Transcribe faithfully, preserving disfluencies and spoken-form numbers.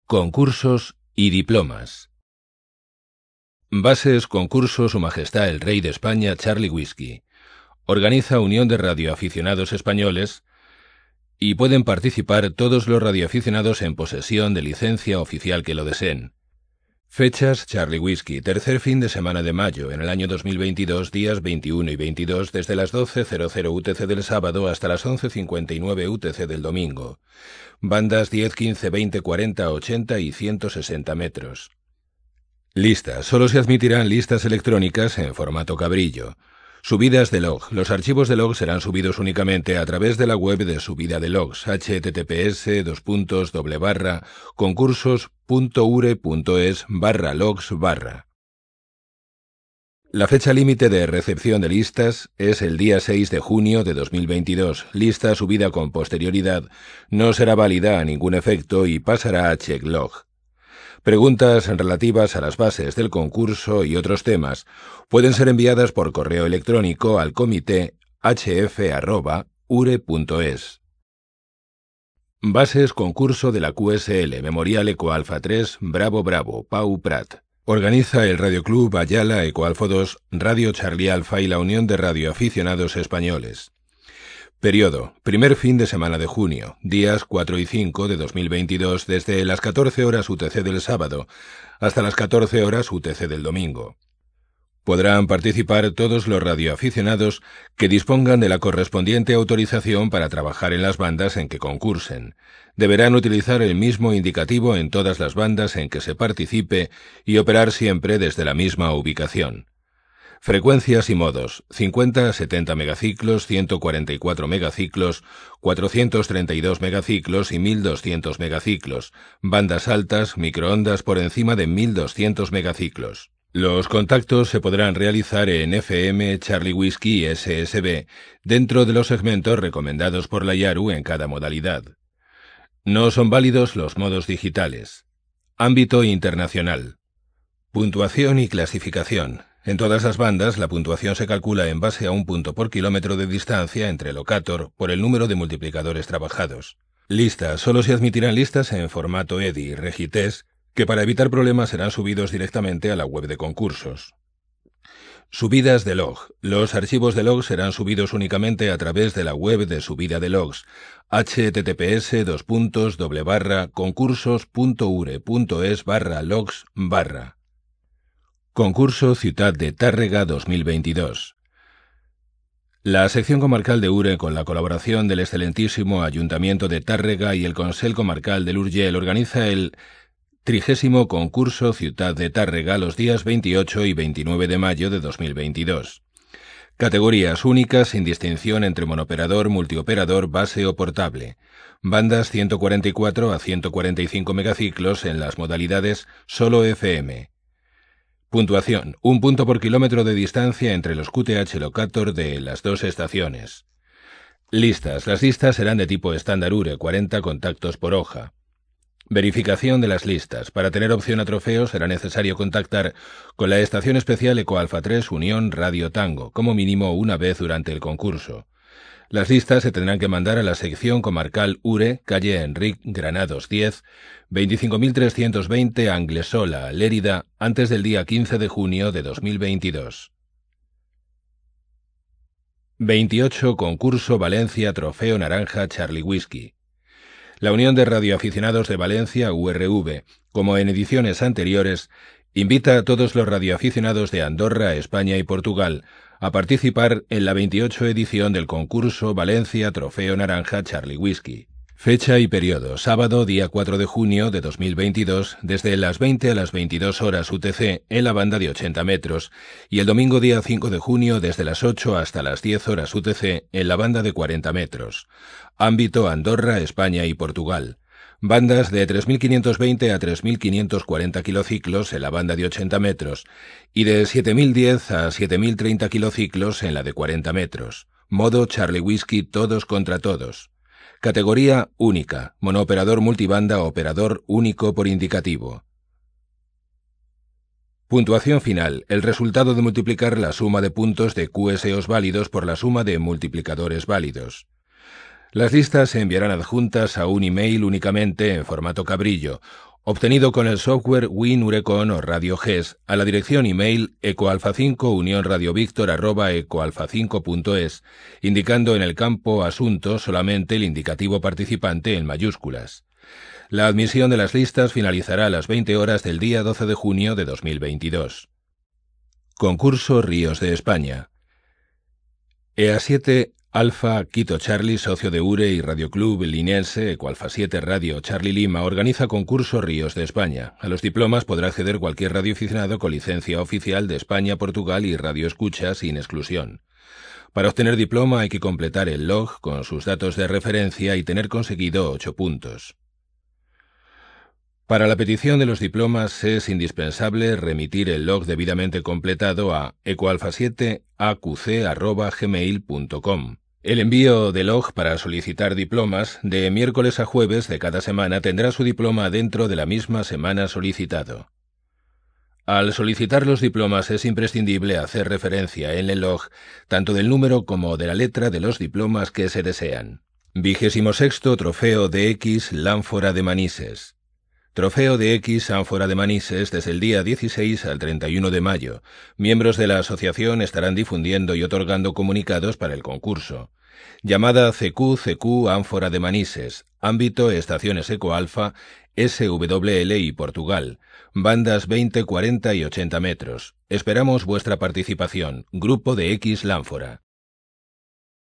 Concursos y diplomas. Bases Concurso Su Majestad el Rey de España Charlie Whisky. Organiza Unión de Radioaficionados Españoles y pueden participar todos los radioaficionados en posesión de licencia oficial que lo deseen. Fechas: Charlie Whisky, tercer fin de semana de mayo, en el año dos mil veintidós, días veintiuno y veintidós, desde las doce U T C del sábado hasta las once cincuenta y nueve U T C del domingo. Bandas diez, quince, veinte, cuarenta, ochenta y ciento sesenta metros. Listas. Solo se admitirán listas electrónicas en formato cabrillo. Subidas de log. Los archivos de log serán subidos únicamente a través de la web de subida de logs, https dos puntos doble barra concursos.ure.es barra logs barra. La fecha límite de recepción de listas es el día seis de junio de dos mil veintidós. Lista subida con posterioridad no será válida a ningún efecto y pasará a checklog. Preguntas relativas a las bases del concurso y otros temas pueden ser enviadas por correo electrónico al comité h f arroba ure punto es. Bases Concurso de la Q S L Memorial Ecoalfa tres Bravo Bravo Pau Prat. Organiza el Radioclub Ayala Ecoalfa dos, Radio Charlie Alfa y la Unión de Radioaficionados Españoles. Periodo: primer fin de semana de junio, días cuatro y cinco de dos mil veintidós, desde las catorce horas U T C del sábado hasta las catorce horas U T C del domingo. Podrán participar todos los radioaficionados que dispongan de la correspondiente autorización para trabajar en las bandas en que concursen. Deberán utilizar el mismo indicativo en todas las bandas en que se participe y operar siempre desde la misma ubicación. Frecuencias y modos: cincuenta a setenta megaciclos, ciento cuarenta y cuatro megaciclos, cuatrocientos treinta y dos megaciclos y mil doscientos megaciclos. Bandas altas, microondas por encima de mil doscientos megaciclos. Los contactos se podrán realizar en F M, Charlie Whisky y S S B dentro de los segmentos recomendados por la I A R U en cada modalidad. No son válidos los modos digitales. Ámbito internacional. Puntuación y clasificación. En todas las bandas, la puntuación se calcula en base a un punto por kilómetro de distancia entre locator por el número de multiplicadores trabajados. Listas. Solo se admitirán listas en formato E D I, Regitest, que para evitar problemas serán subidos directamente a la web de concursos. Subidas de log. Los archivos de log serán subidos únicamente a través de la web de subida de logs, https dos puntos doble barra concursos.ure.es barra logs barra. Concurso Ciutat de Tàrrega dos mil veintidós. La sección comarcal de Ure, con la colaboración del excelentísimo Ayuntamiento de Tàrrega y el Consell Comarcal del Urgell, organiza el trigésimo Concurso Ciutat de Tàrrega los días veintiocho y veintinueve de mayo de dos mil veintidós. Categorías únicas sin distinción entre monoperador, multioperador, base o portable. Bandas ciento cuarenta y cuatro a ciento cuarenta y cinco megaciclos en las modalidades solo F M. Puntuación: un punto por kilómetro de distancia entre los Q T H locator de las dos estaciones. Listas. Las listas serán de tipo estándar Ure, cuarenta contactos por hoja. Verificación de las listas. Para tener opción a trofeo será necesario contactar con la estación especial Ecoalfa tres Unión Radio Tango, como mínimo una vez durante el concurso. Las listas se tendrán que mandar a la sección comarcal Ure, calle Enric Granados diez, veinticinco mil trescientos veinte Anglesola, Lérida, antes del día quince de junio de dos mil veintidós. veintiocho Concurso Valencia Trofeo Naranja Charlie Whisky. La Unión de Radioaficionados de Valencia, U R V, como en ediciones anteriores, invita a todos los radioaficionados de Andorra, España y Portugal a participar en la veintiocho edición del concurso Valencia Trofeo Naranja Charlie Whisky. Fecha y periodo: sábado, día cuatro de junio de dos mil veintidós, desde las veinte a las veintidós horas U T C en la banda de ochenta metros, y el domingo, día cinco de junio, desde las ocho hasta las diez horas U T C en la banda de cuarenta metros. Ámbito: Andorra, España y Portugal. Bandas de tres mil quinientos veinte a tres mil quinientos cuarenta kilociclos en la banda de ochenta metros y de siete mil diez a siete mil treinta kilociclos en la de cuarenta metros. Modo Charlie Whisky todos contra todos. Categoría única, monooperador multibanda, operador único por indicativo. Puntuación final: el resultado de multiplicar la suma de puntos de Q S Os válidos por la suma de multiplicadores válidos. Las listas se enviarán adjuntas a un email únicamente en formato cabrillo obtenido con el software WinUrecon o Radio G E S a la dirección email ecoalfa cinco unión radio victor arroba ecoalfa cinco punto es, indicando en el campo Asunto solamente el indicativo participante en mayúsculas. La admisión de las listas finalizará a las veinte horas del día doce de junio de dos mil veintidós. Concurso Ríos de España. E A siete Alfa Quito Charlie, socio de U R E y Radio Club Liniense, Ecoalfa siete Radio Charlie Lima, organiza concurso Ríos de España. A los diplomas podrá acceder cualquier radioaficionado con licencia oficial de España, Portugal y Radio Escucha sin exclusión. Para obtener diploma hay que completar el log con sus datos de referencia y tener conseguido ocho puntos. Para la petición de los diplomas es indispensable remitir el log debidamente completado a ecoalfa siete a q c arroba gmail punto com. El envío de log para solicitar diplomas de miércoles a jueves de cada semana tendrá su diploma dentro de la misma semana solicitado. Al solicitar los diplomas es imprescindible hacer referencia en el log tanto del número como de la letra de los diplomas que se desean. Vigésimo sexto Trofeo de X Lánfora de Manises. Trofeo de X Ánfora de Manises desde el día dieciséis al treinta y uno de mayo. Miembros de la asociación estarán difundiendo y otorgando comunicados para el concurso. Llamada C Q C Q Ánfora de Manises. Ámbito Estaciones Ecoalfa, S W L y Portugal. Bandas veinte, cuarenta y ochenta metros. Esperamos vuestra participación. Grupo de X Lánfora.